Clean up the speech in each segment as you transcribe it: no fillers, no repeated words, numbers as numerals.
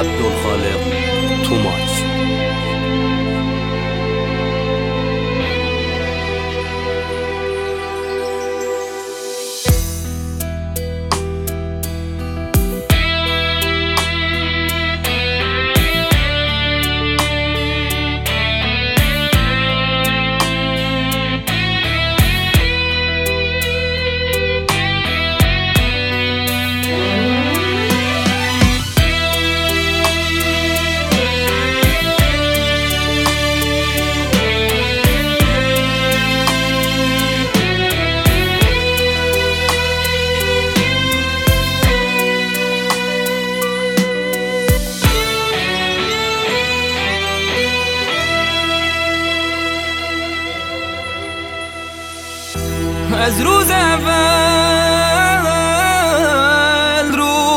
عبدالخالق توماچ. از روز اول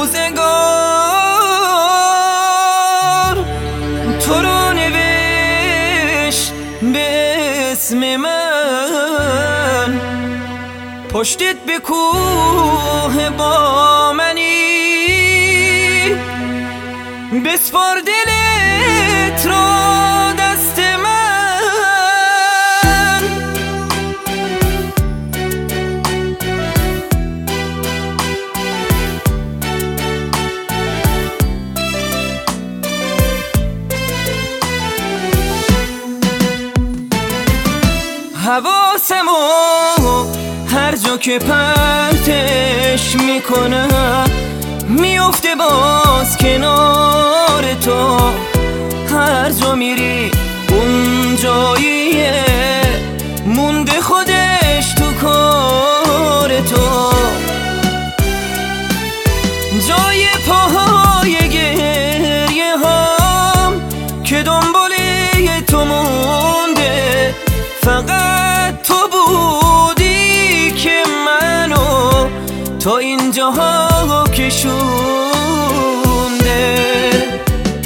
روزگار تو رو نوشت به اسم من، پشتت به کوه با منی، بسپار دلت را دست من. حواسمو هر جا که پرتش میکنم میفته باز کنار تو، هر جا میری اون جاییه مونده خودش تو کار تو، جای پاهای گریه هام که دنباله تو مونده، فقط تو بودی که منو تا اینجاها کشونده.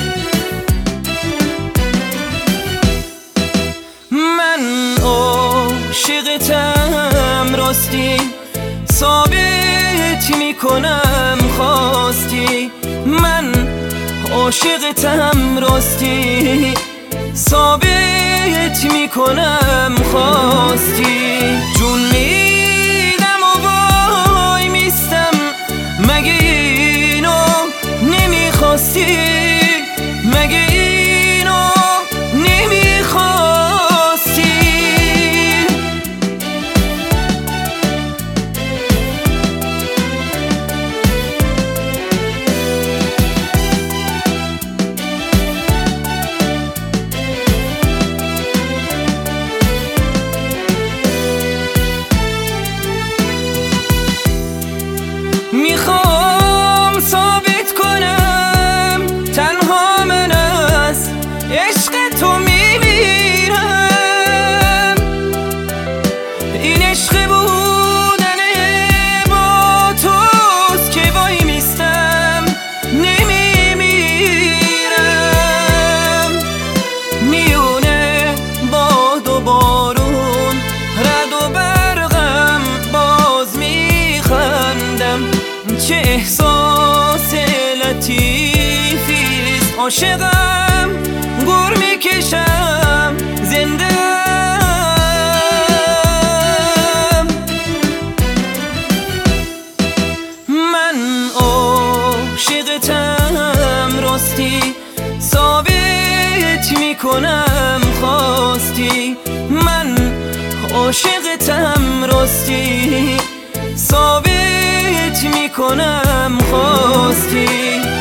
من عاشقتم راستی، ثابت میکنم خواستی. من عاشقتم راستی، ثابت میکنم خواستی. جون میدم و وای میستم، مگه اینو نمیخواستی؟ مگه اینو نمیخواستی؟ میخوام ثابت کنم تنها من از عشق تو میمیرم، این عشق بودنه با توست که وای میستم نمیمیرم. میونه باد و بارون رد و برقم باز میخندم، چه احساس لطیفیست، عاشقم گر میکشم زنده‌ام. من عاشقتم راستی، ثابت میکنم خواستی. من عاشقتم راستی، ثابت میکنم خواستی.